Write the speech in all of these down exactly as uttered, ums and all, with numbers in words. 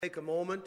Take a moment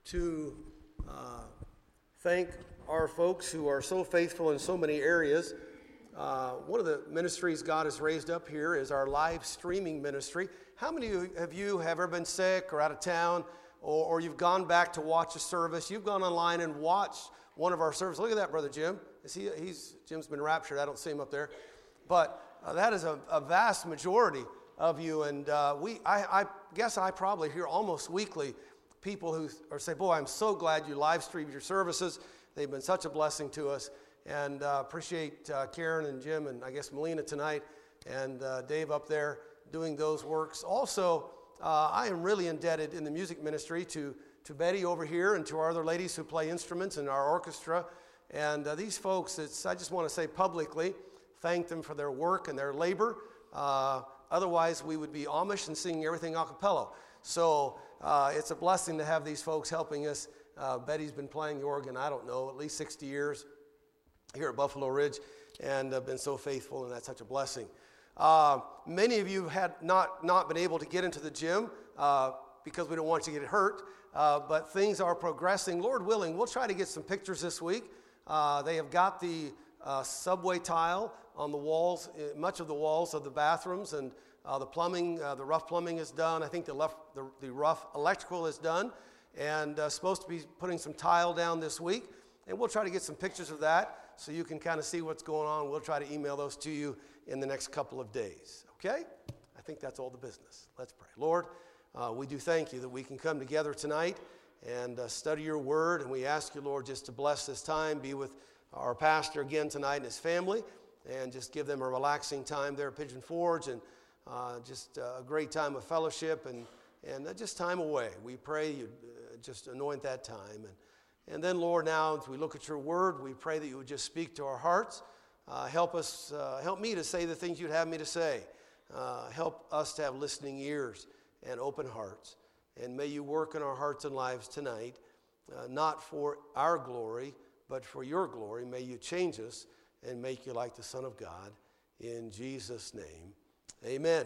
to uh, thank our folks who are so faithful in so many areas. Uh, one of the ministries God has raised up here is our live streaming ministry. How many of you have ever been sick or out of town, or, or you've gone back to watch a service? You've gone online and watched one of our services. Look at that, Brother Jim. Is he, he's, Jim's been raptured. I don't see him up there. But uh, that is a, a vast majority of you. And uh, we, I, I guess I probably hear almost weekly people who are say, boy, I'm so glad you live streamed your services. They've been such a blessing to us. And uh, appreciate uh, Karen and Jim and I guess Melina tonight and uh, Dave up there doing those works. Also, uh, I am really indebted in the music ministry to, to Betty over here and to our other ladies who play instruments in our orchestra. And uh, these folks, it's, I just want to say publicly, thank them for their work and their labor. Uh, otherwise, we would be Amish and singing everything a cappella. So uh, it's a blessing to have these folks helping us. Uh, Betty's been playing the organ, I don't know, at least sixty years here at Buffalo Ridge, and uh, been so faithful, and that's such a blessing. Uh, many of you had not, not been able to get into the gym uh, because we don't want you to get hurt, uh, but things are progressing. Lord willing, we'll try to get some pictures this week. Uh, they have got the uh, subway tile on the walls, much of the walls of the bathrooms, and Uh, the plumbing, uh, the rough plumbing is done. I think the, left, the, the rough electrical is done, and uh, supposed to be putting some tile down this week. And we'll try to get some pictures of that so you can kind of see what's going on. We'll try to email those to you in the next couple of days. Okay? I think that's all the business. Let's pray. Lord, uh, we do thank you that we can come together tonight and uh, study your word. And we ask you, Lord, just to bless this time, be with our pastor again tonight and his family, and just give them a relaxing time there at Pigeon Forge, and Uh, just uh, a great time of fellowship and, and uh, just time away. We pray you uh, just anoint that time. And, and then, Lord, now as we look at your word, we pray that you would just speak to our hearts. Uh, help us, uh, help me to say the things you'd have me to say. Uh, help us to have listening ears and open hearts. And may you work in our hearts and lives tonight, uh, not for our glory, but for your glory. May you change us and make you like the Son of God. In Jesus' name. Amen.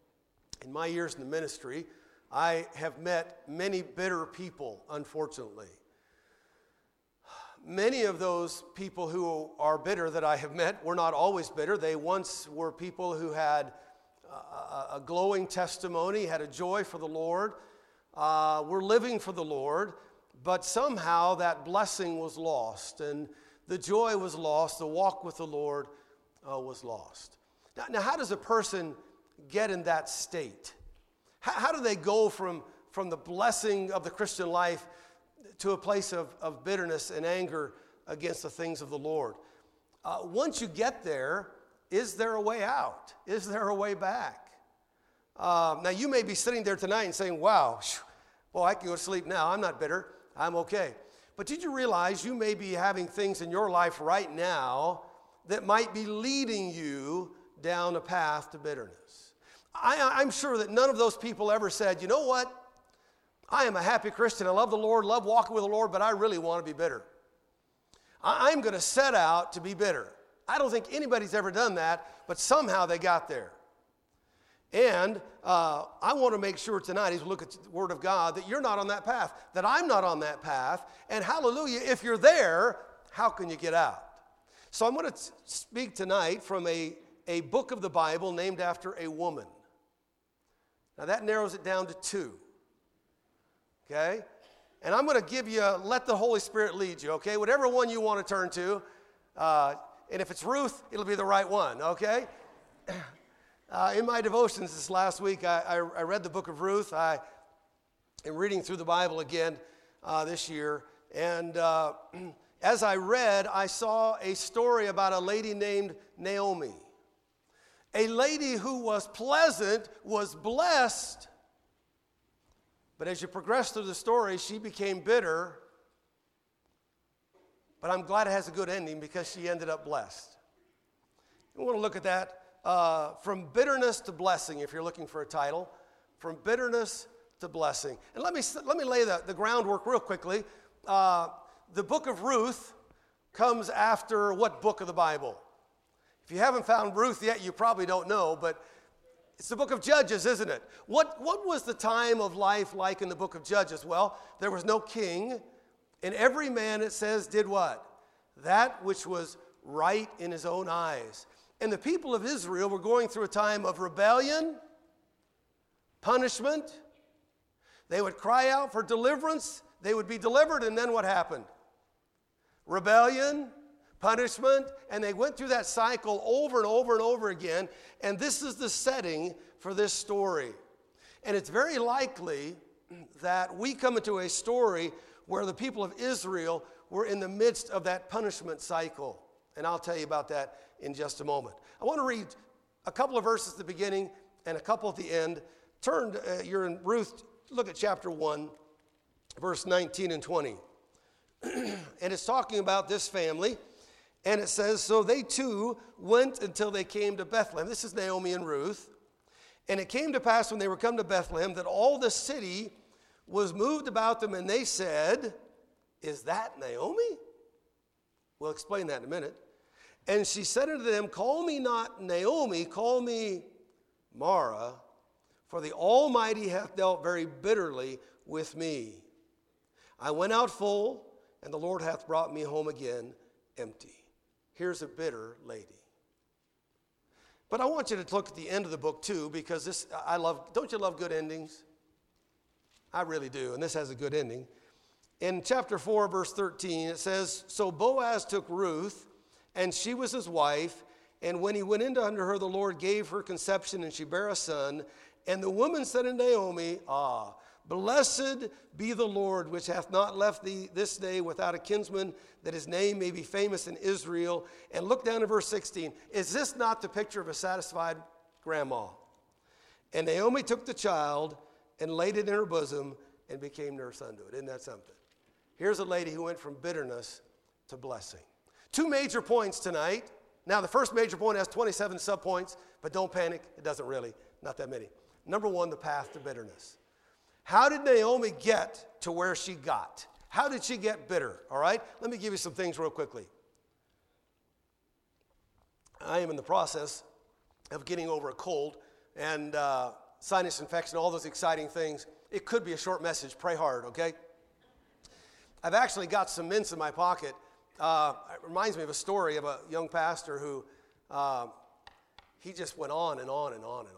In my years in the ministry, I have met many bitter people, unfortunately. Many of those people who are bitter that I have met were not always bitter. They once were people who had a, a glowing testimony, had a joy for the Lord, uh, were living for the Lord, but somehow that blessing was lost, and the joy was lost, the walk with the Lord uh, was lost. Now, now, how does a person get in that state? How, how do they go from, from the blessing of the Christian life to a place of, of bitterness and anger against the things of the Lord? Uh, once you get there, is there a way out? Is there a way back? Uh, now, you may be sitting there tonight and saying, wow, well, I can go to sleep now. I'm not bitter. I'm okay. But did you realize you may be having things in your life right now that might be leading you down a path to bitterness? I, I'm sure that none of those people ever said, you know what? I am a happy Christian. I love the Lord, love walking with the Lord, but I really want to be bitter. I, I'm going to set out to be bitter. I don't think anybody's ever done that, but somehow they got there. And uh, I want to make sure tonight, as we look at the Word of God, that you're not on that path, that I'm not on that path. And hallelujah, if you're there, how can you get out? So I'm going to speak tonight from a a book of the Bible named after a woman. Now that narrows it down to two. Okay? And I'm going to give you, let the Holy Spirit lead you, okay? Whatever one you want to turn to. Uh, and if it's Ruth, it'll be the right one, okay? Uh, in my devotions this last week, I, I, I read the book of Ruth. I am reading through the Bible again uh, this year. And uh, as I read, I saw a story about a lady named Naomi. A lady who was pleasant, was blessed, but as you progress through the story, she became bitter. But I'm glad it has a good ending because she ended up blessed. We want to look at that uh, from bitterness to blessing, if you're looking for a title. From bitterness to blessing. And let me, let me lay the, the groundwork real quickly. Uh, the book of Ruth comes after what book of the Bible? If you haven't found Ruth yet, you probably don't know, but It's the book of Judges, isn't it? What, what was the time of life like in the book of Judges? Well, there was no king, and every man, it says, did what? That which was right in his own eyes. And the people of Israel were going through a time of rebellion, punishment. They would cry out for deliverance. They would be delivered, and then what happened? Rebellion, punishment, and they went through that cycle over and over and over again, and this is the setting for this story. And it's very likely that we come into a story where the people of Israel were in the midst of that punishment cycle, and I'll tell you about that in just a moment. I want to read a couple of verses at the beginning and a couple at the end. Turn, uh, you're in Ruth, look at chapter one, verse nineteen and twenty. And it's talking about this family. And it says, so they too went until they came to Bethlehem. This is Naomi and Ruth. And it came to pass when they were come to Bethlehem that all the city was moved about them, and they said, is that Naomi? We'll explain that in a minute. And she said unto them, call me not Naomi, call me Mara, for the Almighty hath dealt very bitterly with me. I went out full, and the Lord hath brought me home again empty. Here's a bitter lady. But I want you to look at the end of the book too, because this, I love, don't you love good endings? I really do, and this has a good ending. In chapter four, verse thirteen, it says, so Boaz took Ruth, and she was his wife, and when he went into unto her, the Lord gave her conception, and she bare a son. And the woman said unto Naomi, ah, blessed be the Lord, which hath not left thee this day without a kinsman, that his name may be famous in Israel. And look down to verse sixteen. Is this not the picture of a satisfied grandma? And Naomi took the child and laid it in her bosom and became nurse unto it. Isn't that something? Here's a lady who went from bitterness to blessing. Two major points tonight. Now, the first major point has twenty-seven subpoints, but don't panic. It doesn't really. Not that many. Number one, the path to bitterness. How did Naomi get to where she got? How did she get bitter? All right? Let me give you some things real quickly. I am in the process of getting over a cold and uh, sinus infection, all those exciting things. It could be a short message. Pray hard, okay? I've actually got some mints in my pocket. Uh, it reminds me of a story of a young pastor who, uh, he just went on and on and on and on.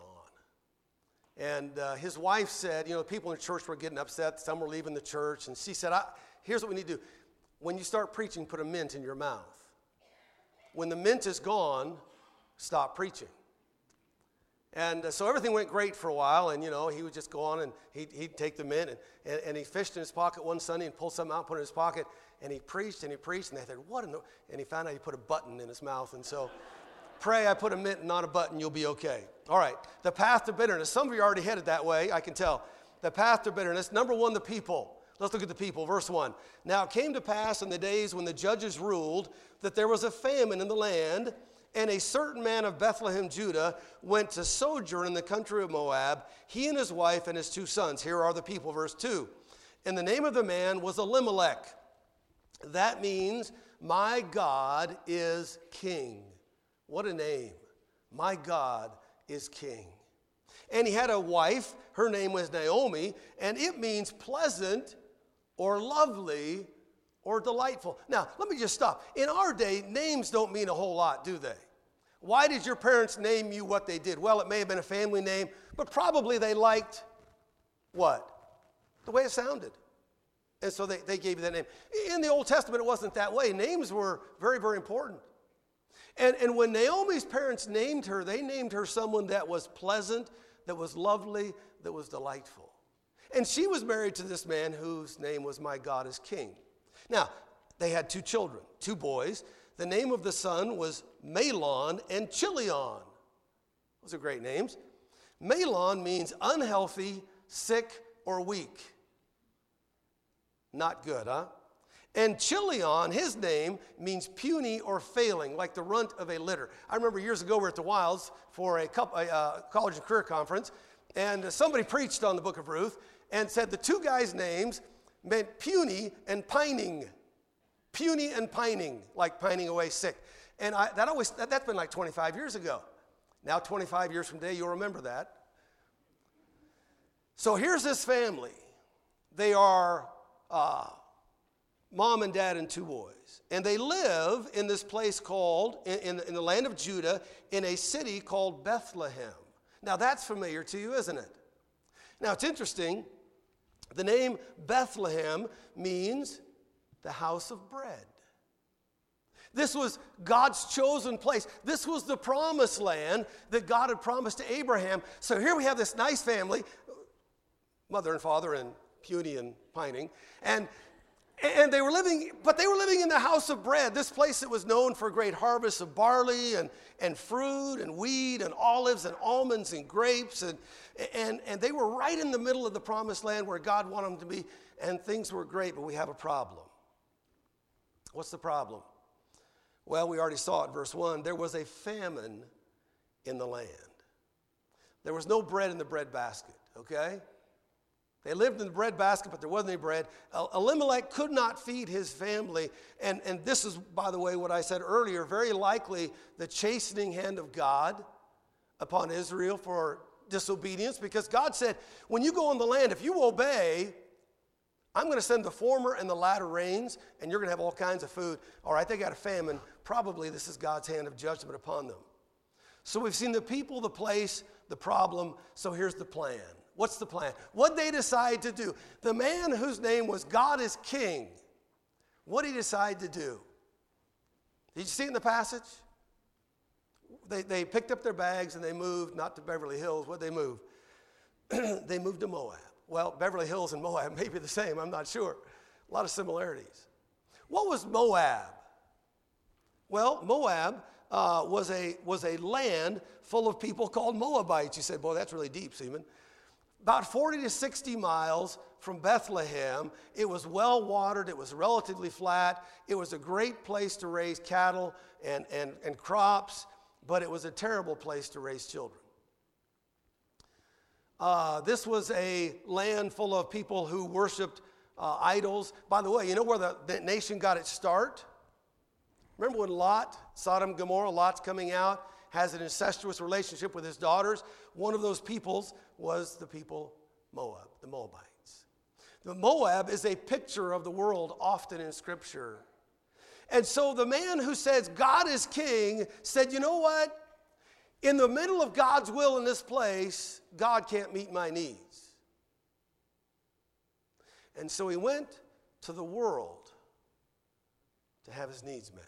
And uh, his wife said, you know, people in church were getting upset. Some were leaving the church. And she said, I, here's what we need to do. When you start preaching, put a mint in your mouth. When the mint is gone, stop preaching. And uh, so everything went great for a while. And, you know, he would just go on and he'd, he'd take the mint. And, and, and he fished in his pocket one Sunday and pulled something out, put it in his pocket. And he preached and he preached. And they said, what in the... And he found out he put a button in his mouth. And so... Pray I put a mint and not a button, you'll be okay. All right, the path to bitterness. Some of you are already headed that way, I can tell. The path to bitterness. Number one, the people. Let's look at the people. Verse one. Now it came to pass in the days when the judges ruled that there was a famine in the land, and a certain man of Bethlehem, Judah, went to sojourn in the country of Moab, he and his wife and his two sons. Here are the people, verse two. And the name of the man was Elimelech. That means, my God is king. What a name. My God is king. And he had a wife, her name was Naomi, and it means pleasant or lovely or delightful. Now, let me just stop. In our day, names don't mean a whole lot, do they? Why did your parents name you what they did? Well, it may have been a family name, but probably they liked what? The way it sounded. And so they, they gave you that name. In the Old Testament, it wasn't that way. Names were very, very important. And, and when Naomi's parents named her, they named her someone that was pleasant, that was lovely, that was delightful. And she was married to this man whose name was My God is King. Now, they had two children, two boys. The name of the son was Mahlon and Chilion. Those are great names. Mahlon means unhealthy, sick, or weak. Not good, huh? And Chilion, his name, means puny or failing, like the runt of a litter. I remember years ago we were at the Wilds for a, couple, a uh, college and career conference, and somebody preached on the book of Ruth and said the two guys' names meant puny and pining. Puny and pining, like pining away sick. And I, that always, that, that's been like twenty-five years ago. Now, twenty-five years from today, you'll remember that. So here's this family. They are uh, mom and dad and two boys. And they live in this place called, in, in, in the land of Judah, in a city called Bethlehem. Now, that's familiar to you, isn't it? Now, it's interesting. The name Bethlehem means the house of bread. This was God's chosen place. This was the promised land that God had promised to Abraham. So here we have this nice family, mother and father and Puny and Pining, and and they were living, but they were living in the house of bread, this place that was known for great harvests of barley and, and fruit and wheat and olives and almonds and grapes, and, and, and they were right in the middle of the promised land where God wanted them to be, and things were great, but we have a problem. What's the problem? Well, we already saw it, verse one. There was a famine in the land. There was no bread in the bread basket, okay? They lived in the bread basket, but there wasn't any bread. Elimelech could not feed his family. And, and this is, by the way, what I said earlier, very likely the chastening hand of God upon Israel for disobedience. Because God said, when you go in the land, if you obey, I'm going to send the former and the latter rains, and you're going to have all kinds of food. All right, they got a famine. Probably this is God's hand of judgment upon them. So we've seen the people, the place, the problem. So here's the plan. What's the plan? What they decide to do. The man whose name was God is King, what did he decide to do? Did you see it in the passage? They, they picked up their bags and they moved, not to Beverly Hills. What did they move? They moved to Moab. Well, Beverly Hills and Moab may be the same. I'm not sure. A lot of similarities. What was Moab? Well, Moab uh, was a was a land full of people called Moabites. You said, boy, that's really deep, Seaman. About forty to sixty miles from Bethlehem. It was well watered. It was relatively flat. It was a great place to raise cattle and, and, and crops, but it was a terrible place to raise children. Uh, this was a land full of people who worshiped uh, idols. By the way, you know where the, the nation got its start? Remember when Lot, Sodom and Gomorrah, Lot's coming out, has an incestuous relationship with his daughters? One of those peoples was the people Moab, the Moabites. The Moab is a picture of the world often in Scripture. And so the man who says God is king said, you know what? In the middle of God's will in this place, God can't meet my needs. And so he went to the world to have his needs met.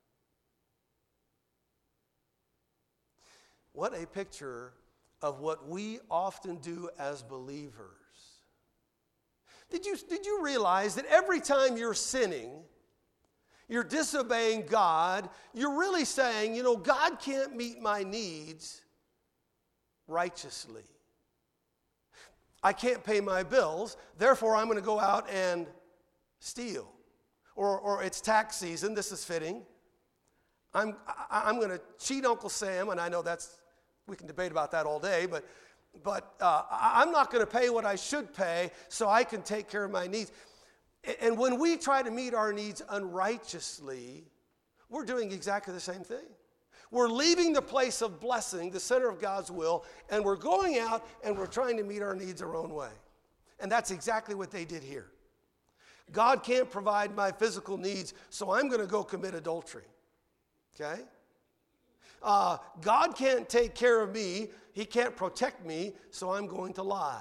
What a picture of what we often do as believers. Did you, did you realize that every time you're sinning, you're disobeying God, you're really saying, you know, God can't meet my needs righteously. I can't pay my bills, therefore I'm going to go out and steal. Or, or it's tax season, this is fitting. I'm, I'm going to cheat Uncle Sam, and I know that's, we can debate about that all day, but, but uh, I'm not going to pay what I should pay so I can take care of my needs. And when we try to meet our needs unrighteously, we're doing exactly the same thing. We're leaving the place of blessing, the center of God's will, and we're going out and we're trying to meet our needs our own way. And that's exactly what they did here. God can't provide my physical needs, so I'm going to go commit adultery. Okay? Uh, God can't take care of me. He can't protect me, so I'm going to lie.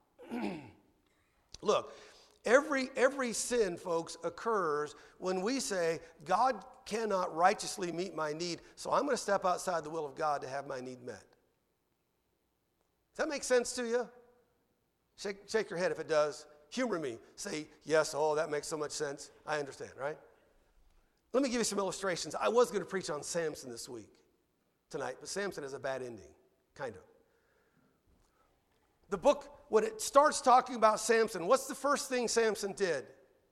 Look, every, every sin, folks, occurs when we say, God cannot righteously meet my need, so I'm going to step outside the will of God to have my need met. Does that make sense to you? Shake, shake your head if it does. Humor me. Say, yes, oh, that makes so much sense. I understand, right? Let me give you some illustrations. I was going to preach on Samson this week, tonight, but Samson has a bad ending, kind of. The book, when it starts talking about Samson, what's the first thing Samson did?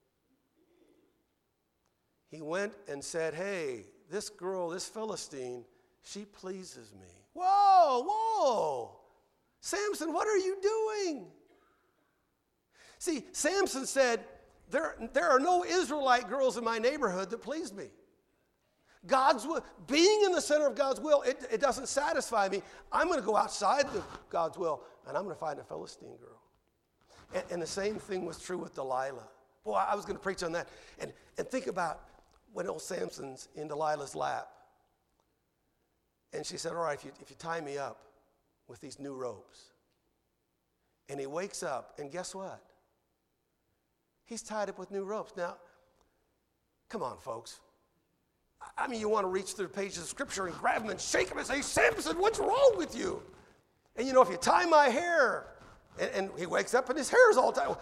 He went and said, hey, this girl, this Philistine, she pleases me. Whoa, whoa. Samson, what are you doing? See, Samson said, there, there are no Israelite girls in my neighborhood that please me. God's will, being in the center of God's will, it, it doesn't satisfy me. I'm going to go outside of God's will, and I'm going to find a Philistine girl. And, and the same thing was true with Delilah. Boy, I was going to preach on that. And, and think about when old Samson's in Delilah's lap. And she said, all right, if you, if you tie me up with these new ropes. And he wakes up, and guess what? He's tied up with new ropes. Now, come on, folks. I mean, you want to reach through the pages of Scripture and grab him and shake him and say, Samson, what's wrong with you? And, you know, if you tie my hair, and, and he wakes up and his hair is all tied.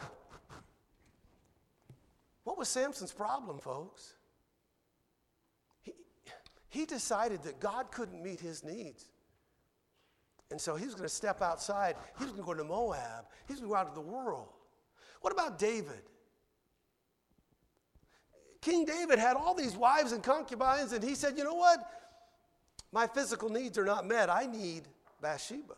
What was Samson's problem, folks? He, he decided that God couldn't meet his needs. And so he was going to step outside. He was going to go to Moab. He was going to go out to the world. What about David? King David had all these wives and concubines, and he said, you know what? My physical needs are not met. I need Bathsheba.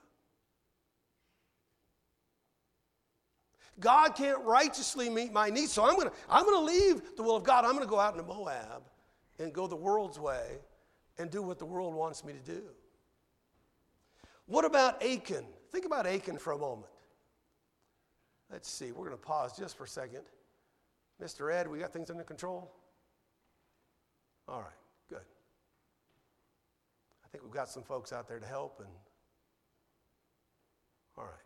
God can't righteously meet my needs, so I'm going to I'm going to leave the will of God. I'm going to go out into Moab and go the world's way and do what the world wants me to do. What about Achan? Think about Achan for a moment. Let's see. We're going to pause just for a second. Mister Ed, we got things under control? All right, good. I think we've got some folks out there to help. And all right.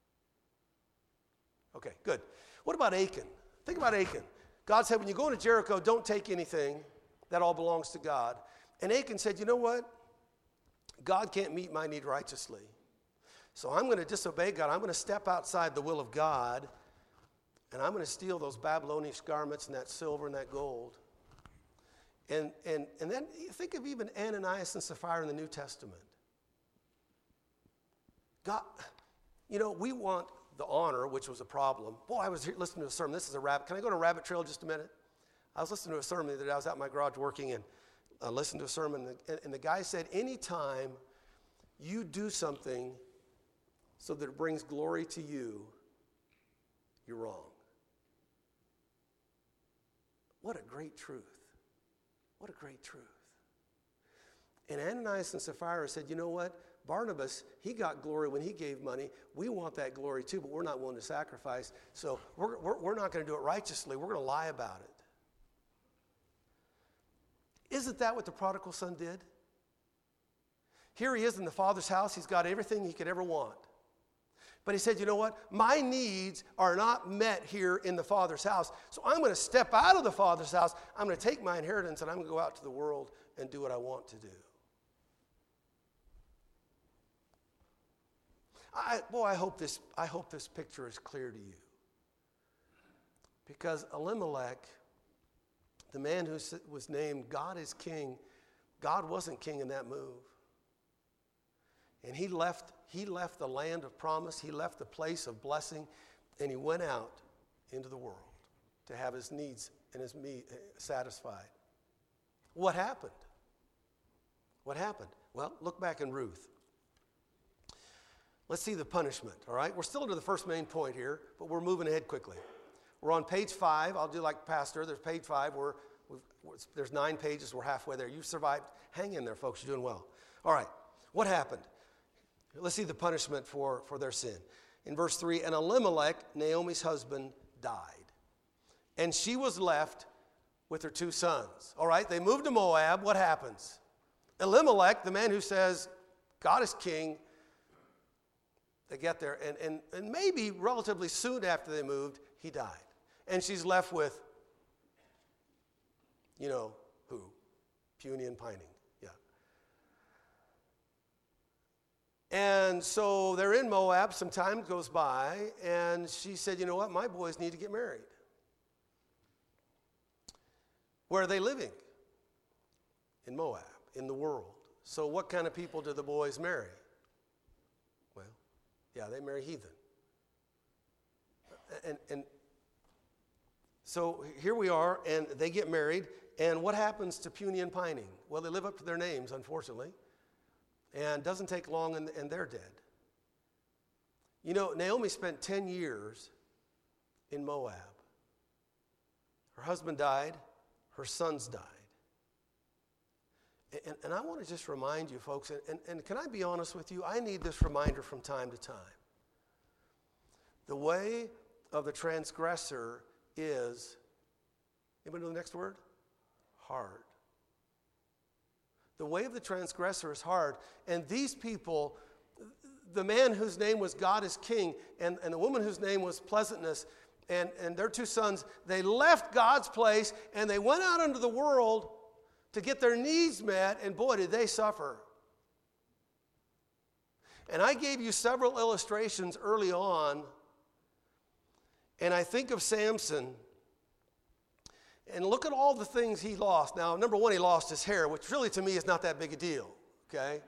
Okay, good. What about Achan? Think about Achan. God said, when you go into Jericho, don't take anything. That all belongs to God. And Achan said, you know what? God can't meet my need righteously. So I'm going to disobey God. I'm going to step outside the will of God. And I'm going to steal those Babylonian garments and that silver and that gold. And, and, and then think of even Ananias and Sapphira in the New Testament. God, you know, we want the honor, which was a problem. Boy, I was here listening to a sermon. This is a rabbit. Can I go to a rabbit trail just a minute? I was listening to a sermon the other day. I was out in my garage working and I listened to a sermon. And, and the guy said, anytime you do something so that it brings glory to you, you're wrong. What a great truth. What a great truth. And Ananias and Sapphira said, you know what? Barnabas, he got glory when he gave money. We want that glory too, but we're not willing to sacrifice. So we're, we're, we're not going to do it righteously. We're going to lie about it. Isn't that what the prodigal son did? Here he is in the Father's house. He's got everything he could ever want. But he said, you know what? My needs are not met here in the Father's house. So I'm going to step out of the Father's house. I'm going to take my inheritance and I'm going to go out to the world and do what I want to do. I, boy, I hope this, I hope this picture is clear to you. Because Elimelech, the man who was named God is King, God wasn't king in that move. And he left, he left the land of promise, he left the place of blessing, and he went out into the world to have his needs and his me satisfied. What happened? What happened? Well, look back in Ruth. Let's see the punishment, all right? We're still to the first main point here, but we're moving ahead quickly. We're on page five. I'll do like Pastor. There's page five. We're, we've, there's nine pages. We're halfway there. You've survived. Hang in there, folks. You're doing well. All right. What happened? Let's see the punishment for, for their sin. In verse three, and Elimelech, Naomi's husband, died. And she was left with her two sons. All right. They moved to Moab. What happens? Elimelech, the man who says, God is king, they get there, and, and, and maybe relatively soon after they moved, he died. And she's left with, you know, who? Puny and pining, yeah. And so they're in Moab, some time goes by, and she said, you know what, my boys need to get married. Where are they living? In Moab, in the world. So what kind of people do the boys marry? Well, yeah, they marry heathen. And, and so here we are, and they get married, and what happens to puny and pining? Well, they live up to their names, unfortunately, and doesn't take long, and, and they're dead. You know, Naomi spent ten years in Moab. Her husband died. Her sons died. And, and I want to just remind you, folks, and, and, and can I be honest with you? I need this reminder from time to time. The way of the transgressor is, anybody know the next word? Hard. The way of the transgressor is hard. And these people, the man whose name was God is King, and, and the woman whose name was Pleasantness, and, and their two sons, they left God's place and they went out into the world to get their needs met, and boy, did they suffer. And I gave you several illustrations early on, and I think of Samson, and look at all the things he lost. Now, number one, he lost his hair, which really to me is not that big a deal, okay?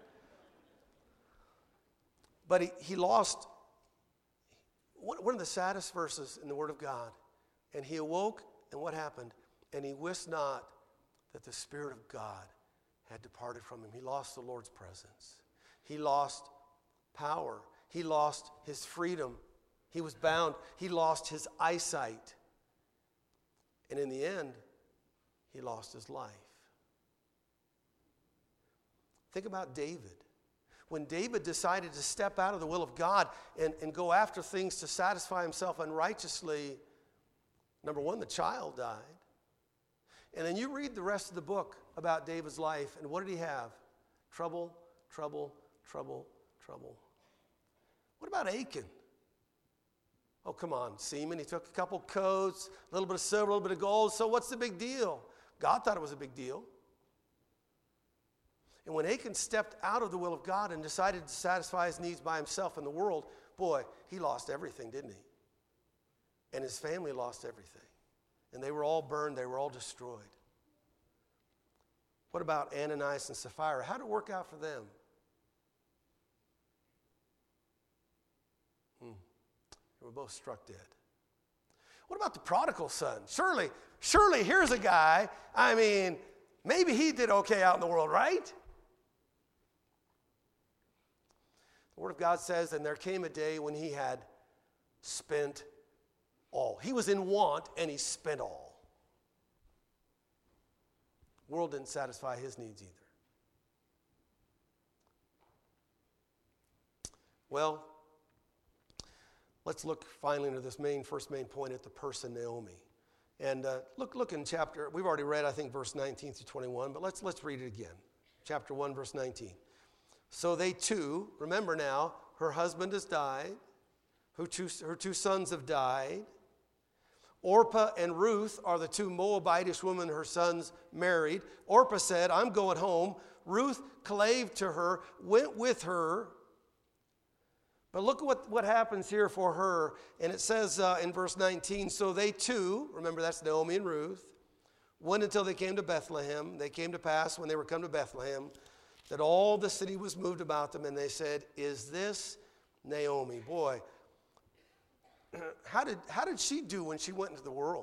But he, he lost one of the saddest verses in the Word of God. And he awoke, and what happened? And he wist not that the Spirit of God had departed from him. He lost the Lord's presence. He lost power. He lost his freedom. He was bound. He lost his eyesight. And in the end, he lost his life. Think about David. When David decided to step out of the will of God and, and go after things to satisfy himself unrighteously, number one, the child died. And then you read the rest of the book about David's life, and what did he have? Trouble, trouble, trouble, trouble. What about Achan? Oh, come on, Seaman. He took a couple coats, a little bit of silver, a little bit of gold. So what's the big deal? God thought it was a big deal. And when Achan stepped out of the will of God and decided to satisfy his needs by himself in the world, boy, he lost everything, didn't he? And his family lost everything. And they were all burned. They were all destroyed. What about Ananias and Sapphira? How did it work out for them? Hmm. They were both struck dead. What about the prodigal son? Surely, surely here's a guy, I mean, maybe he did okay out in the world, right? The Word of God says, and there came a day when he had spent all. He was in want and he spent all. The world didn't satisfy his needs either. Well, let's look finally into this main, first main point at the person Naomi. And uh, look, look in chapter, we've already read, I think, verse nineteen through twenty-one, but let's, let's read it again. Chapter one, verse nineteen. So they two, remember now, her husband has died, her two, her two sons have died. Orpah and Ruth are the two Moabitish women her sons married. Orpah said, I'm going home. Ruth clave to her, went with her. But look at what, what happens here for her. And it says uh, in verse nineteen, so they two, remember that's Naomi and Ruth, went until they came to Bethlehem. They came to pass when they were come to Bethlehem that all the city was moved about them, and they said, is this Naomi? Boy, how did, how did she do when she went into the world?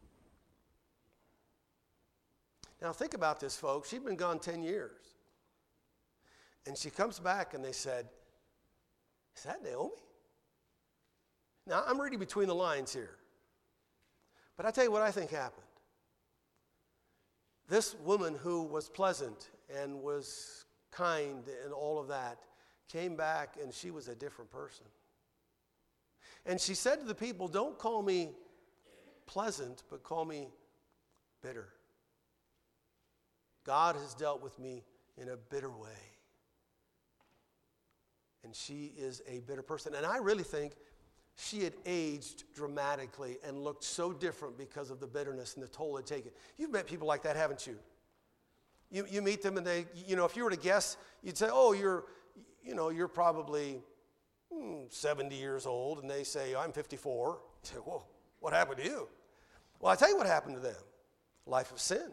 Now think about this, folks. She'd been gone ten years. And she comes back, and they said, is that Naomi? Now, I'm reading between the lines here. But I tell you what I think happened. This woman who was pleasant and was kind and all of that came back, and she was a different person. And she said to the people, don't call me pleasant, but call me bitter. God has dealt with me in a bitter way. And she is a bitter person. And I really think she had aged dramatically and looked so different because of the bitterness and the toll it had taken. You've met people like that, haven't you? You you meet them and they, you know, if you were to guess, you'd say, oh, you're, you know, you're probably hmm, seventy years old. And they say, I'm fifty-four. You say, whoa, what happened to you? Well, I tell you what happened to them. Life of sin.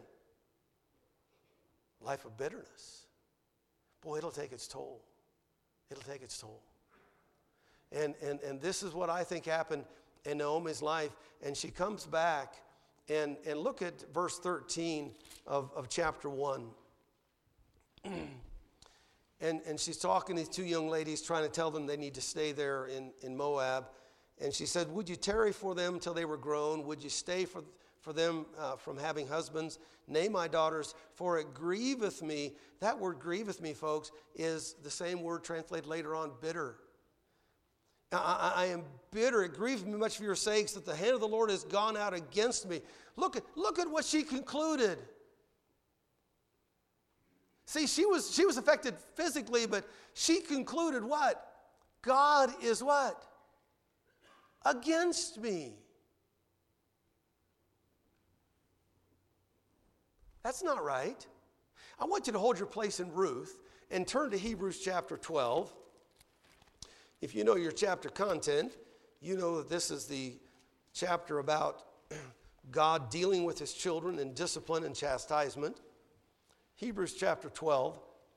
Life of bitterness. Boy, it'll take its toll. It'll take its toll. And, and, and this is what I think happened in Naomi's life. And she comes back, and, and look at verse thirteen of, of chapter one. and, and she's talking to these two young ladies, trying to tell them they need to stay there in, in Moab. And she said, would you tarry for them till they were grown? Would you stay for, for them uh, from having husbands. Nay, my daughters, for it grieveth me. That word grieveth me, folks, is the same word translated later on, bitter. I, I, I am bitter. It grieves me much for your sakes that the hand of the Lord has gone out against me. Look at, look at what she concluded. See, she was, she was affected physically, but she concluded what? God is what? Against me. That's not right. I want you to hold your place in Ruth and turn to Hebrews chapter twelve. If you know your chapter content, you know that this is the chapter about God dealing with his children in discipline and chastisement. Hebrews chapter twelve.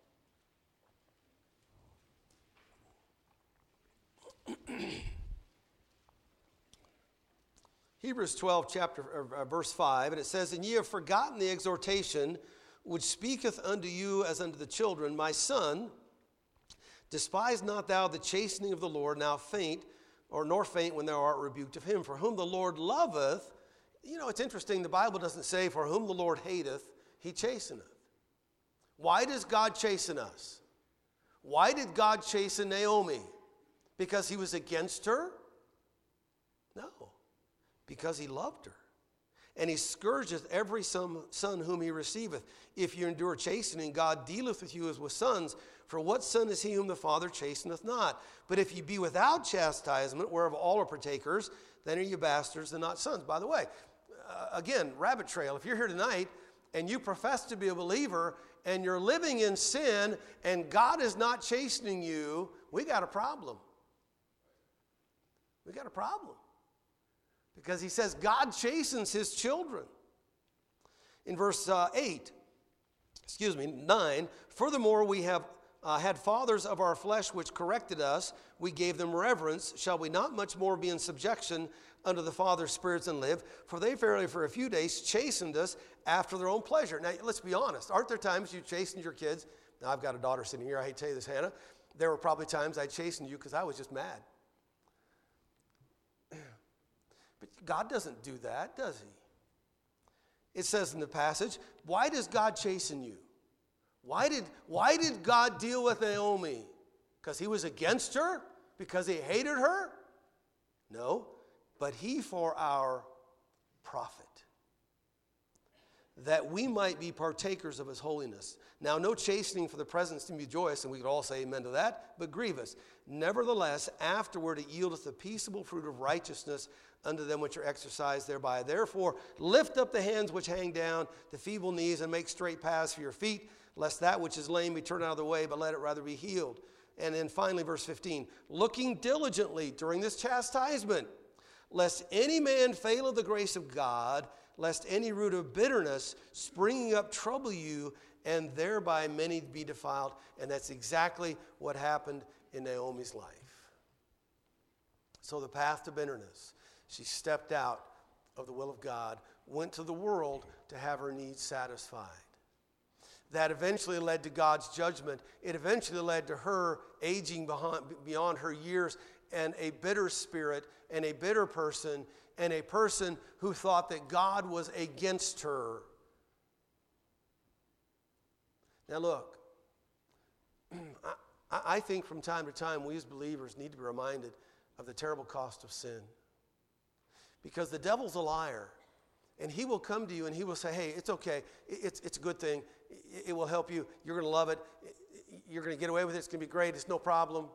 Hebrews twelve, chapter, uh, verse five, and it says, And ye have forgotten the exhortation which speaketh unto you as unto the children, My son, despise not thou the chastening of the Lord, now faint, or nor faint when thou art rebuked of him. For whom the Lord loveth, you know, it's interesting, the Bible doesn't say, For whom the Lord hateth, he chasteneth. Why does God chasten us? Why did God chasten Naomi? Because he was against her? No. Because he loved her. And he scourgeth every son, son whom he receiveth. If you endure chastening, God dealeth with you as with sons. For what son is he whom the Father chasteneth not? But if ye be without chastisement, whereof all are partakers, then are you bastards and not sons. By the way, uh, again, rabbit trail. If you're here tonight and you profess to be a believer and you're living in sin and God is not chastening you, we got a problem. We got a problem. Because he says God chastens his children. In verse uh, eight, excuse me, nine, Furthermore, we have uh, had fathers of our flesh which corrected us. We gave them reverence. Shall we not much more be in subjection unto the Father's spirits and live? For they fairly for a few days chastened us after their own pleasure. Now, let's be honest. Aren't there times you chastened your kids? Now, I've got a daughter sitting here. I hate to tell you this, Hannah. There were probably times I chastened you because I was just mad. But God doesn't do that, does he? It says in the passage, why does God chasten you? Why did, why did God deal with Naomi? Because he was against her? Because he hated her? No, but he for our profit, that we might be partakers of his holiness. Now, no chastening for the present seem to be joyous, and we could all say amen to that, but grievous. Nevertheless, afterward it yieldeth the peaceable fruit of righteousness unto them which are exercised thereby. Therefore, lift up the hands which hang down, the feeble knees, and make straight paths for your feet, lest that which is lame be turned out of the way, but let it rather be healed. And then finally, verse fifteen, looking diligently during this chastisement, lest any man fail of the grace of God, lest any root of bitterness springing up trouble you, and thereby many be defiled. And that's exactly what happened in Naomi's life. So the path to bitterness, she stepped out of the will of God, went to the world to have her needs satisfied. That eventually led to God's judgment. It eventually led to her aging behind, beyond her years, and a bitter spirit, and a bitter person, and a person who thought that God was against her. Now look, I, I think from time to time we as believers need to be reminded of the terrible cost of sin. Because the devil's a liar. And he will come to you and he will say, hey, it's okay. It's, it's a good thing. It, it will help you. You're going to love it. You're going to get away with it. It's going to be great. It's no problem.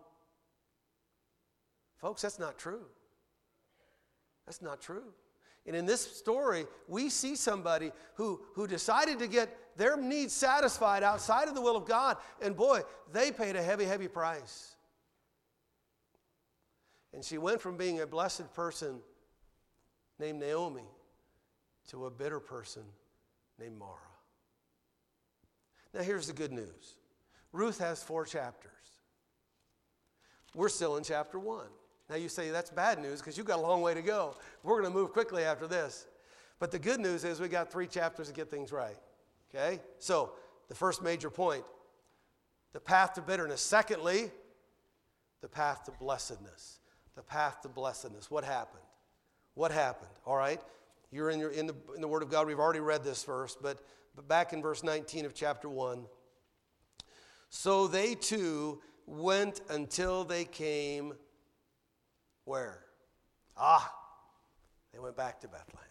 Folks, that's not true. That's not true. And in this story, we see somebody who, who decided to get their needs satisfied outside of the will of God. And boy, they paid a heavy, heavy price. And she went from being a blessed person named Naomi to a bitter person named Mara. Now here's the good news. Ruth has four chapters. We're still in chapter one. Now you say that's bad news because you've got a long way to go. We're going to move quickly after this. But the good news is we got three chapters to get things right. Okay? So the first major point, the path to bitterness. Secondly, the path to blessedness. The path to blessedness. What happened? What happened? All right? You're in, your, in, the, in the Word of God. We've already read this verse, but, but back in verse nineteen of chapter one. So they too went until they came where? Ah, they went back to Bethlehem.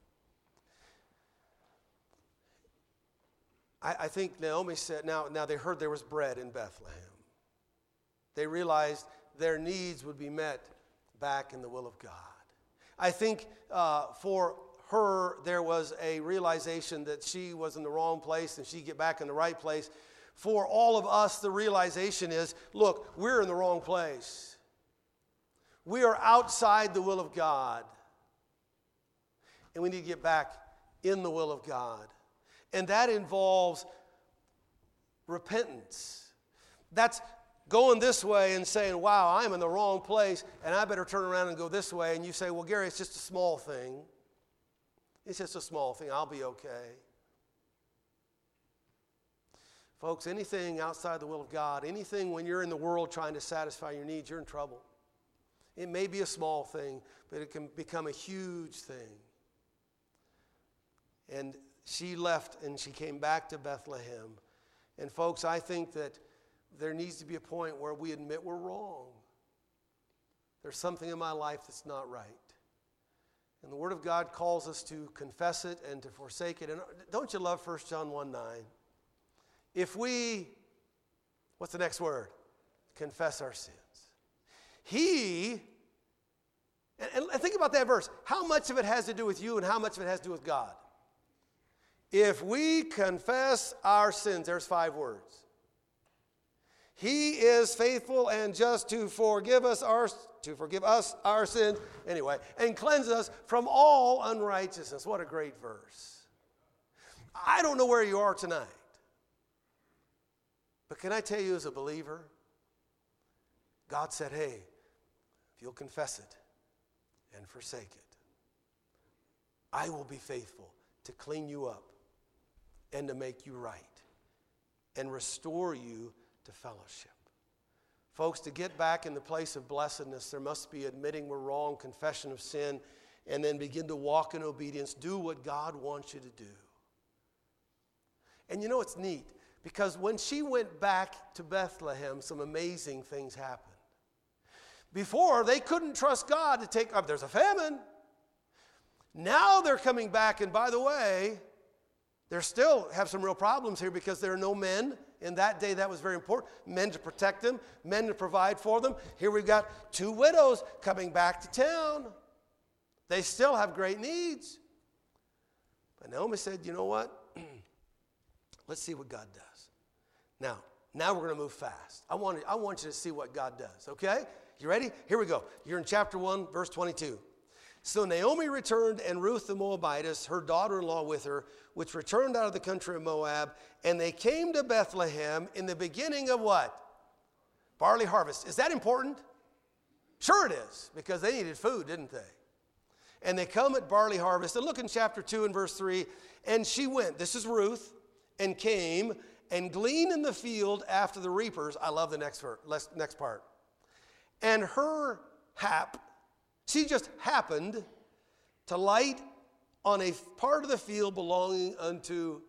I, I think Naomi said, now, now they heard there was bread in Bethlehem. They realized their needs would be met back in the will of God. I think uh, for her, there was a realization that she was in the wrong place and she'd get back in the right place. For all of us, the realization is, look, we're in the wrong place. We are outside the will of God. And we need to get back in the will of God. And that involves repentance. That's going this way and saying, wow, I'm in the wrong place, and I better turn around and go this way. And you say, well, Gary, it's just a small thing. It's just a small thing. I'll be okay. Folks, anything outside the will of God, anything when you're in the world trying to satisfy your needs, you're in trouble. It may be a small thing, but it can become a huge thing. And she left and she came back to Bethlehem. And folks, I think that there needs to be a point where we admit we're wrong. There's something in my life that's not right. And the Word of God calls us to confess it and to forsake it. And don't you love First John one nine? If we, what's the next word? Confess our sins. He, and, and think about that verse. How much of it has to do with you and how much of it has to do with God? If we confess our sins, there's five words. He is faithful and just to forgive us our to forgive us our sins, anyway, and cleanse us from all unrighteousness. What a great verse. I don't know where you are tonight, but can I tell you as a believer, God said, hey, if you'll confess it and forsake it, I will be faithful to clean you up and to make you right and restore you to fellowship. Folks, to get back in the place of blessedness, there must be admitting we're wrong, confession of sin, and then begin to walk in obedience. Do what God wants you to do. And you know, it's neat, because when she went back to Bethlehem, some amazing things happened. Before, they couldn't trust God to take up. There's a famine. Now they're coming back, and by the way, they still have some real problems here because there are no men. In that day, that was very important. Men to protect them, men to provide for them. Here we've got two widows coming back to town. They still have great needs. But Naomi said, you know what? Let's see what God does. Now, now we're going to move fast. I want, I want you to see what God does, okay? You ready? Here we go. You're in chapter one, verse twenty-two. So Naomi returned, and Ruth the Moabitess, her daughter-in-law with her, which returned out of the country of Moab, and they came to Bethlehem in the beginning of what? Barley harvest. Is that important? Sure it is, because they needed food, didn't they? And they come at barley harvest. And look in chapter two and verse three. And she went, this is Ruth, and came and gleaned in the field after the reapers. I love the next, verse, next part. And her hap, she just happened to light on a part of the field belonging unto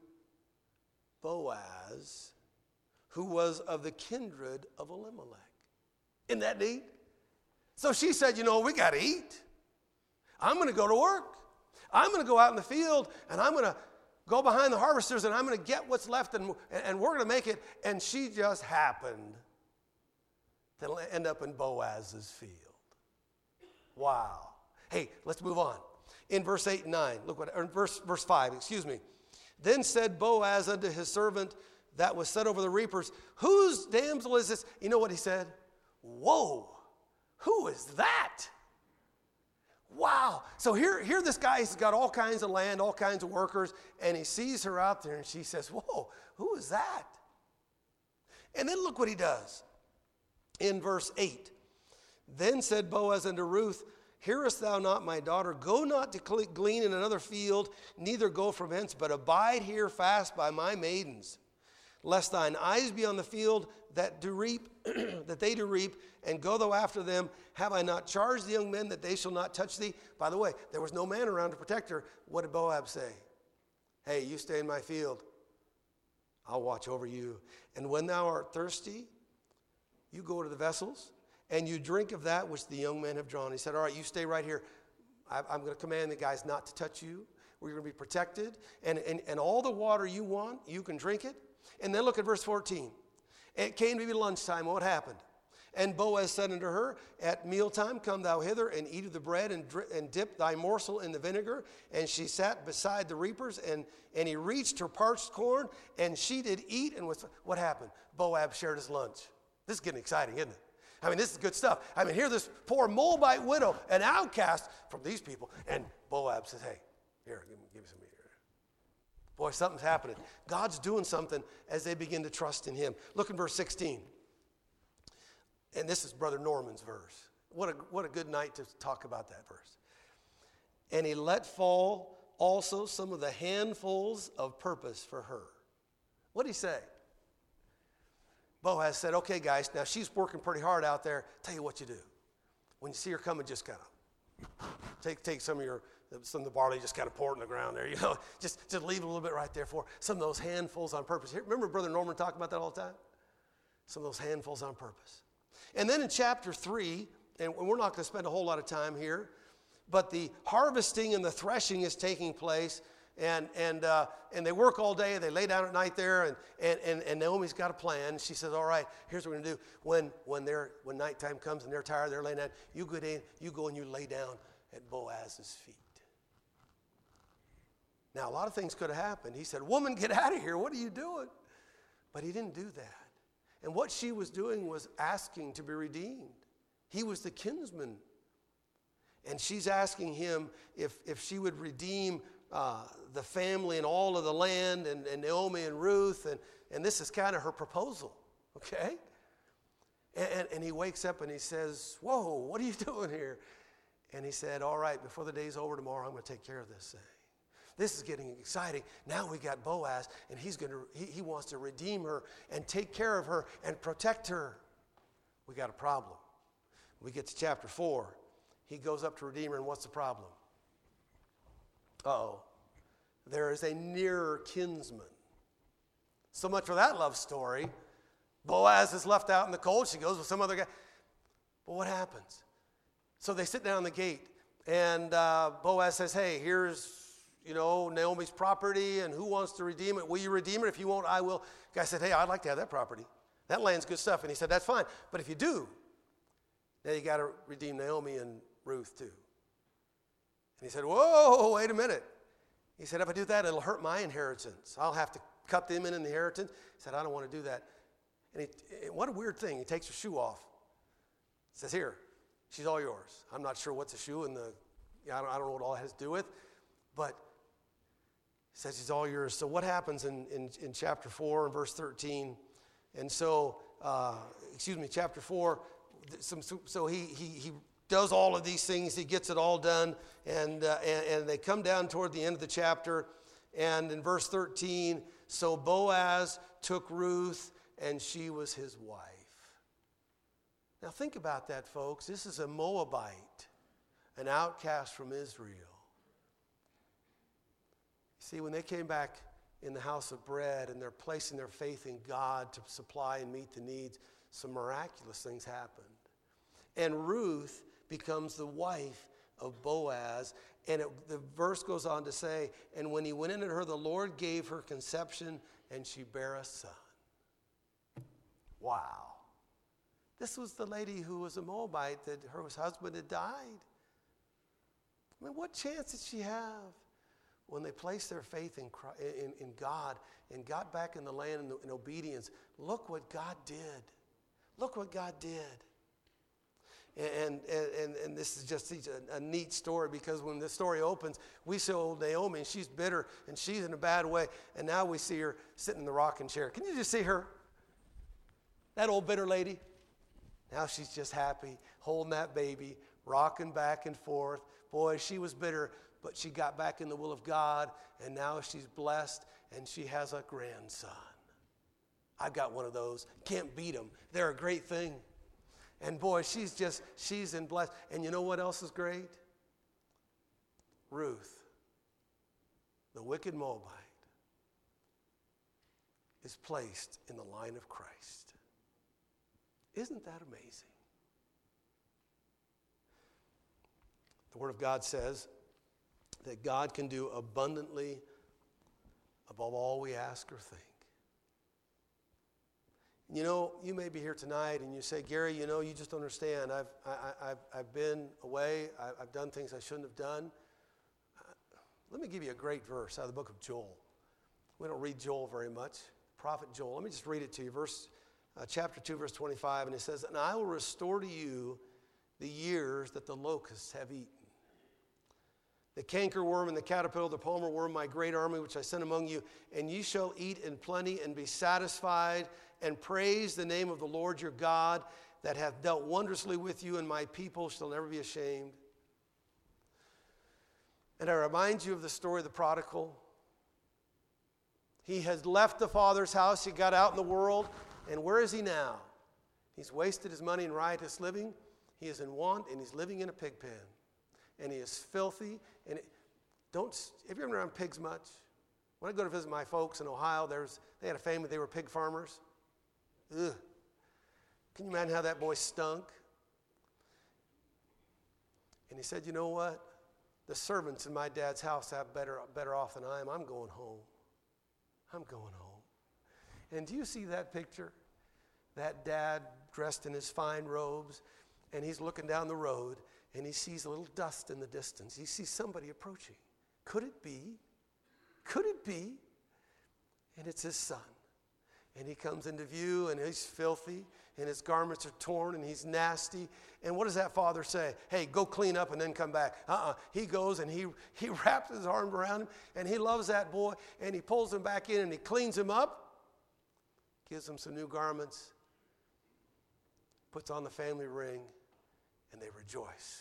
Boaz, who was of the kindred of Elimelech. Isn't that neat? So she said, you know, we got to eat. I'm going to go to work. I'm going to go out in the field, and I'm going to go behind the harvesters, and I'm going to get what's left, and, and we're going to make it. And she just happened to end up in Boaz's field. Wow. Hey, let's move on. In verse eight and nine, look what, or verse, verse five, excuse me. Then said Boaz unto his servant that was set over the reapers, whose damsel is this? You know what he said? Whoa, who is that? Wow. So here, here this guy has got all kinds of land, all kinds of workers, and he sees her out there, and she says, whoa, who is that? And then look what he does. In verse eight, then said Boaz unto Ruth, hearest thou not, my daughter? Go not to glean in another field, neither go from hence, but abide here fast by my maidens. lest thine eyes be on the field that do reap, that they do reap, and go thou after them. Have I not charged the young men that they shall not touch thee? By the way, there was no man around to protect her. What did Boaz say? Hey, you stay in my field. I'll watch over you. And when thou art thirsty, you go to the vessels, and you drink of that which the young men have drawn. He said, all right, you stay right here. I, I'm going to command the guys not to touch you. We're going to be protected. And, and, and all the water you want, you can drink it. And then look at verse fourteen. It came to be lunchtime. What happened? And Boaz said unto her, at mealtime come thou hither, and eat of the bread, and, dri- and dip thy morsel in the vinegar. And she sat beside the reapers, and, and he reached her parched corn, and she did eat. And was, what happened? Boaz shared his lunch. This is getting exciting, isn't it? I mean, this is good stuff. I mean, here this poor Moabite widow, an outcast from these people, and Boaz says, hey, here, give me, give me some meat. Boy, something's happening. God's doing something as they begin to trust in him. Look in verse sixteen. And this is Brother Norman's verse. What a, what a good night to talk about that verse. And he let fall also some of the handfuls of purpose for her. What did he say? Boaz said, okay, guys, now she's working pretty hard out there. Tell you what you do. When you see her coming, just kind of take, take some of your... Some of the barley, just kind of pour it in the ground there, you know. Just, just leave it a little bit right there for some of those handfuls on purpose. Here, remember Brother Norman talking about that all the time? Some of those handfuls on purpose. And then in chapter three, and we're not going to spend a whole lot of time here, but the harvesting and the threshing is taking place, and and uh, and they work all day, they lay down at night there, and and and, and Naomi's got a plan. She says, all right, here's what we're going to do. When when they're when nighttime comes and they're tired, they're laying down, you go in, you go and you lay down at Boaz's feet. Now, a lot of things could have happened. He said, woman, get out of here. What are you doing? But he didn't do that. And what she was doing was asking to be redeemed. He was the kinsman. And she's asking him if, if she would redeem uh, the family and all of the land, and, and Naomi and Ruth. And, and this is kind of her proposal, okay? And, and, and he wakes up and he says, whoa, what are you doing here? And he said, all right, before the day's over tomorrow, I'm going to take care of this thing. This is getting exciting. Now we got Boaz, and he's going to he, he wants to redeem her and take care of her and protect her. We got a problem. We get to chapter four. He goes up to redeem her, and what's the problem? Uh-oh. There is a nearer kinsman. So much for that love story. Boaz is left out in the cold. She goes with some other guy. But what happens? So they sit down on the gate, and uh, Boaz says, hey, here's, you know, Naomi's property, and who wants to redeem it? Will you redeem it? If you won't, I will. The guy said, hey, I'd like to have that property. That land's good stuff. And he said, that's fine. But if you do, now you got to redeem Naomi and Ruth too. And he said, whoa, wait a minute. He said, if I do that, it'll hurt my inheritance. I'll have to cut them in in the inheritance. He said, I don't want to do that. And he, what a weird thing. He takes her shoe off. He says, here, she's all yours. I'm not sure what's a shoe in the, I don't, I don't know what all that has to do with, but he says she's all yours. So what happens in, in, in chapter four and verse thirteen? And so, uh, excuse me, chapter four, some, so he, he, he does all of these things. He gets it all done. And, uh, and, and they come down toward the end of the chapter. And in verse thirteen, so Boaz took Ruth, and she was his wife. Now think about that, folks. This is a Moabite, an outcast from Israel. See, when they came back in the house of bread and they're placing their faith in God to supply and meet the needs, some miraculous things happened. And Ruth becomes the wife of Boaz. And it, the verse goes on to say, and when he went into her, the Lord gave her conception, and she bare a son. Wow. This was the lady who was a Moabite that her husband had died. I mean, what chance did she have? When they placed their faith in, Christ, in, in God and got back in the land in, in obedience, look what God did. Look what God did. And, and, and, and this is just a, a neat story, because when the story opens, we see old Naomi, and she's bitter, and she's in a bad way, and now we see her sitting in the rocking chair. Can you just see her? That old bitter lady. Now she's just happy, holding that baby, rocking back and forth. Boy, she was bitter, but she got back in the will of God, and now she's blessed, and she has a grandson. I've got one of those. Can't beat them. They're a great thing. And boy, she's just, she's in blessed. And you know what else is great? Ruth, the wicked Moabite, is placed in the line of Christ. Isn't that amazing? The Word of God says that God can do abundantly above all we ask or think. You know, you may be here tonight and you say, Gary, you know, you just don't understand. I've, I, I've, I've been away. I, I've done things I shouldn't have done. Uh, let me give you a great verse out of the book of Joel. We don't read Joel very much. Prophet Joel. Let me just read it to you. Verse, uh, chapter two, verse twenty-five. And it says, and I will restore to you the years that the locusts have eaten. The cankerworm and the caterpillar, the palmer worm, my great army which I sent among you, and ye shall eat in plenty and be satisfied, and praise the name of the Lord your God, that hath dealt wondrously with you, and my people shall never be ashamed. And I remind you of the story of the prodigal. He has left the father's house, he got out in the world, and where is he now? He's wasted his money in riotous living, he is in want, and he's living in a pig pen. And he is filthy. And it, don't, have you ever been around pigs much? When I go to visit my folks in Ohio, there's, they had a family, they were pig farmers. Ugh. Can you imagine how that boy stunk? And he said, you know what? The servants in my dad's house have better, better off than I am. I'm going home. I'm going home. And do you see that picture? That dad dressed in his fine robes, and he's looking down the road, and he sees a little dust in the distance. He sees somebody approaching. Could it be? Could it be? And it's his son. And he comes into view, and he's filthy, and his garments are torn, and he's nasty. And what does that father say? Hey, go clean up and then come back. Uh-uh. He goes, and he, he wraps his arm around him, and he loves that boy, and he pulls him back in, and he cleans him up, gives him some new garments, puts on the family ring, and they rejoice.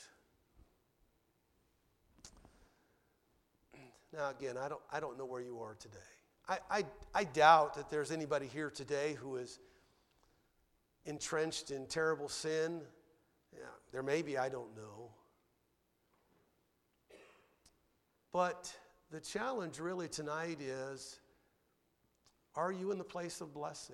Now again, I don't, I don't know where you are today. I, I, I doubt that there's anybody here today who is entrenched in terrible sin. Yeah, there may be, I don't know. But the challenge really tonight is, are you in the place of blessing?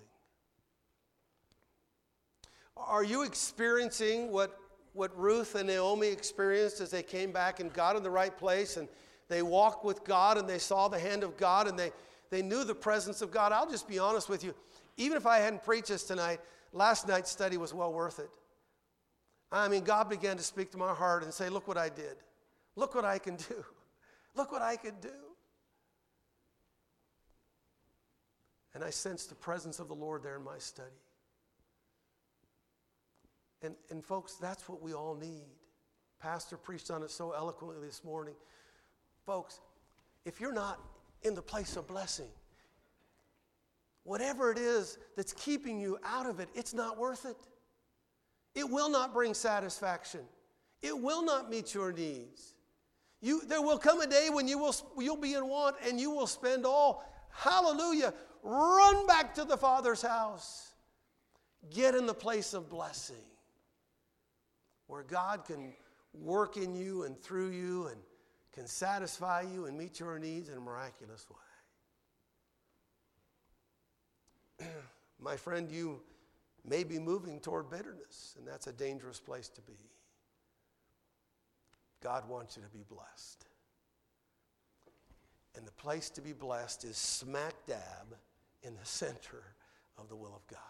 Are you experiencing what what Ruth and Naomi experienced as they came back and got in the right place, and they walked with God and they saw the hand of God and they, they knew the presence of God? I'll just be honest with you. Even if I hadn't preached this tonight, last night's study was well worth it. I mean, God began to speak to my heart and say, look what I did. Look what I can do. Look what I can do. And I sensed the presence of the Lord there in my study. And, and folks, that's what we all need. Pastor preached on it so eloquently this morning. Folks, if you're not in the place of blessing, whatever it is that's keeping you out of it, it's not worth it. It will not bring satisfaction. It will not meet your needs. You, there will come a day when you will, you'll be in want and you will spend all, hallelujah, run back to the Father's house. Get in the place of blessing, where God can work in you and through you and can satisfy you and meet your needs in a miraculous way. My friend, you may be moving toward bitterness, and that's a dangerous place to be. God wants you to be blessed. And the place to be blessed is smack dab in the center of the will of God.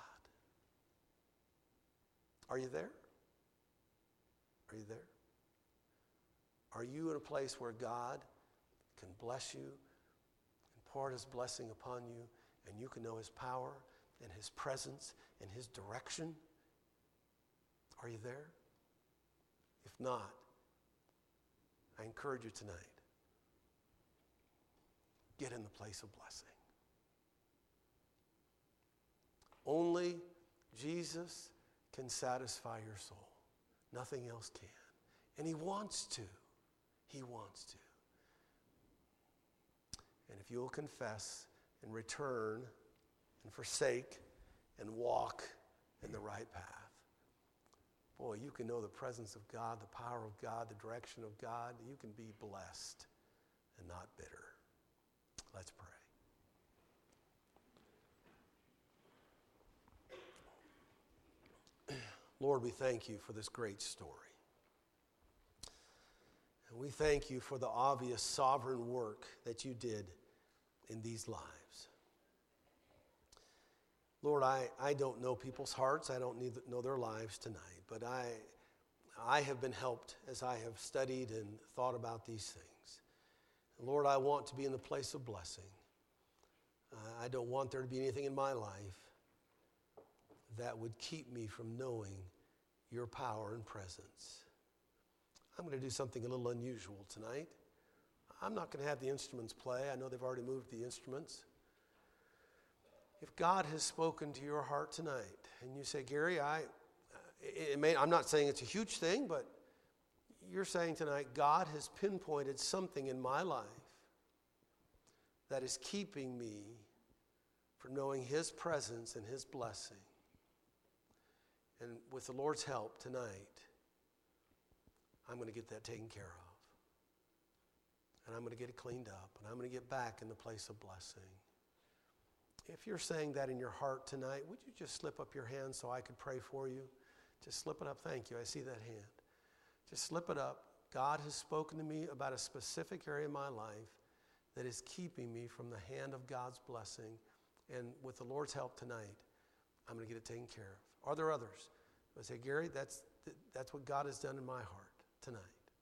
Are you there? Are you there? Are you in a place where God can bless you and pour his blessing upon you, and you can know his power and his presence and his direction? Are you there? If not, I encourage you tonight, get in the place of blessing. Only Jesus can satisfy your soul. Nothing else can. And he wants to. He wants to. And if you will confess and return and forsake and walk in the right path. Boy, you can know the presence of God, the power of God, the direction of God. You can be blessed and not bitter. Let's pray. Lord, we thank you for this great story. And we thank you for the obvious sovereign work that you did in these lives. Lord, I, I don't know people's hearts. I don't need to know their lives tonight. But I, I have been helped as I have studied and thought about these things. And Lord, I want to be in the place of blessing. Uh, I don't want there to be anything in my life that would keep me from knowing your power and presence. I'm going to do something a little unusual tonight. I'm not going to have the instruments play. I know they've already moved the instruments. If God has spoken to your heart tonight, and you say, Gary, I, it may, I'm not saying it's a huge thing, but you're saying tonight, God has pinpointed something in my life that is keeping me from knowing his presence and his blessing. And with the Lord's help tonight, I'm going to get that taken care of. And I'm going to get it cleaned up. And I'm going to get back in the place of blessing. If you're saying that in your heart tonight, would you just slip up your hand so I could pray for you? Just slip it up. Thank you. I see that hand. Just slip it up. God has spoken to me about a specific area in my life that is keeping me from the hand of God's blessing. And with the Lord's help tonight, I'm going to get it taken care of. Are there others? I say, Gary, that's, that's what God has done in my heart tonight.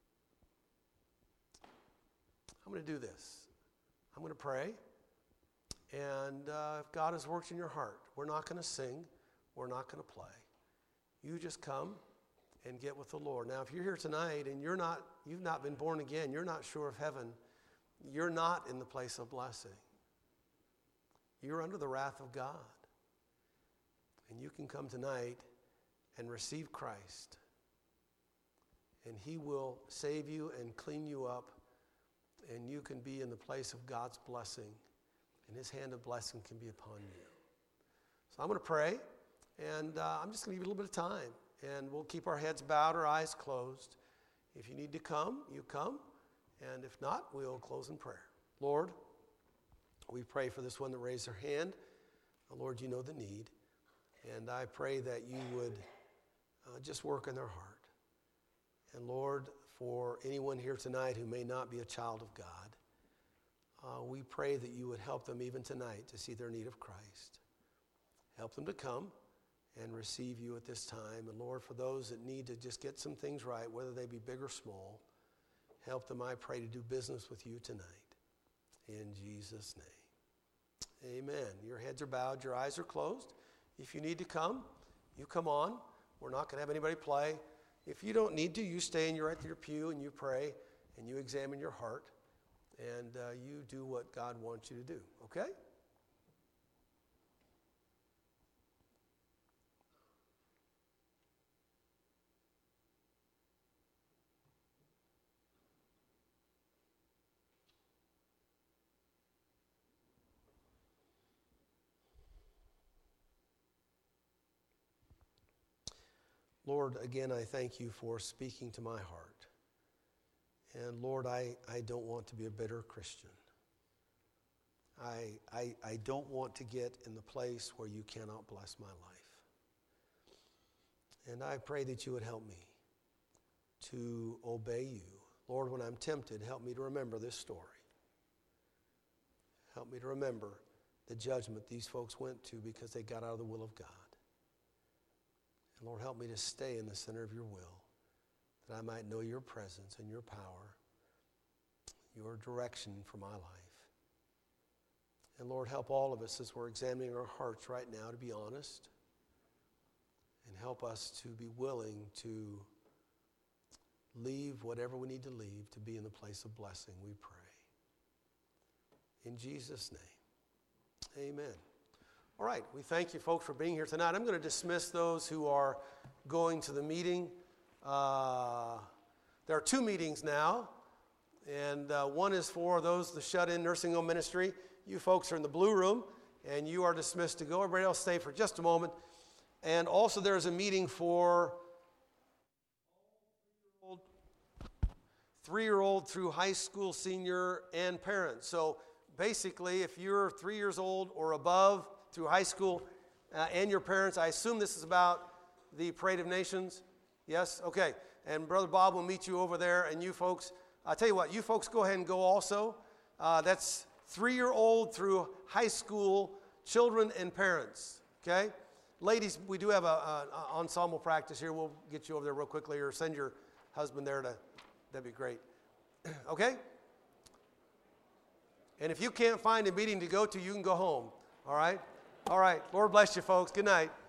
I'm going to do this. I'm going to pray. And uh, if God has worked in your heart, we're not going to sing. We're not going to play. You just come and get with the Lord. Now, if you're here tonight and you're not, you've not been born again, you're not sure of heaven, you're not in the place of blessing. You're under the wrath of God. And you can come tonight and receive Christ. And he will save you and clean you up. And you can be in the place of God's blessing. And his hand of blessing can be upon you. So I'm going to pray. And uh, I'm just going to give you a little bit of time. And we'll keep our heads bowed, our eyes closed. If you need to come, you come. And if not, we'll close in prayer. Lord, we pray for this one that raised their hand. Lord, you know the need. And I pray that you would uh, just work in their heart. And Lord, for anyone here tonight who may not be a child of God, uh, we pray that you would help them even tonight to see their need of Christ. Help them to come and receive you at this time. And Lord, for those that need to just get some things right, whether they be big or small, help them, I pray, to do business with you tonight. In Jesus' name. Amen. Your heads are bowed, your eyes are closed. If you need to come, you come on. We're not going to have anybody play. If you don't need to, you stay in your, at your pew and you pray and you examine your heart and uh, you do what God wants you to do. Okay? Lord, again, I thank you for speaking to my heart. And Lord, I, I don't want to be a bitter Christian. I, I, I don't want to get in the place where you cannot bless my life. And I pray that you would help me to obey you. Lord, when I'm tempted, help me to remember this story. Help me to remember the judgment these folks went to because they got out of the will of God. And Lord, help me to stay in the center of your will, that I might know your presence and your power, your direction for my life. And Lord, help all of us as we're examining our hearts right now to be honest, and help us to be willing to leave whatever we need to leave to be in the place of blessing, we pray. In Jesus' name, amen. All right, we thank you, folks, for being here tonight. I'm going to dismiss those who are going to the meeting. Uh, there are two meetings now, and uh, one is for those, the shut-in nursing home ministry. You folks are in the blue room, and you are dismissed to go. Everybody else stay for just a moment. And also there's a meeting for three-year-old through high school senior and parents. So basically, if you're three years old or above through high school uh, and your parents, I assume this is about the Parade of Nations. Yes? Okay. And Brother Bob will meet you over there. And you folks, I'll tell you what, you folks go ahead and go also. Uh, that's three-year-old through high school, children and parents. Okay? Ladies, we do have an ensemble practice here. We'll get you over there real quickly, or send your husband there to, that'd be great. Okay? And if you can't find a meeting to go to, you can go home. All right? All right. Lord bless you, folks. Good night.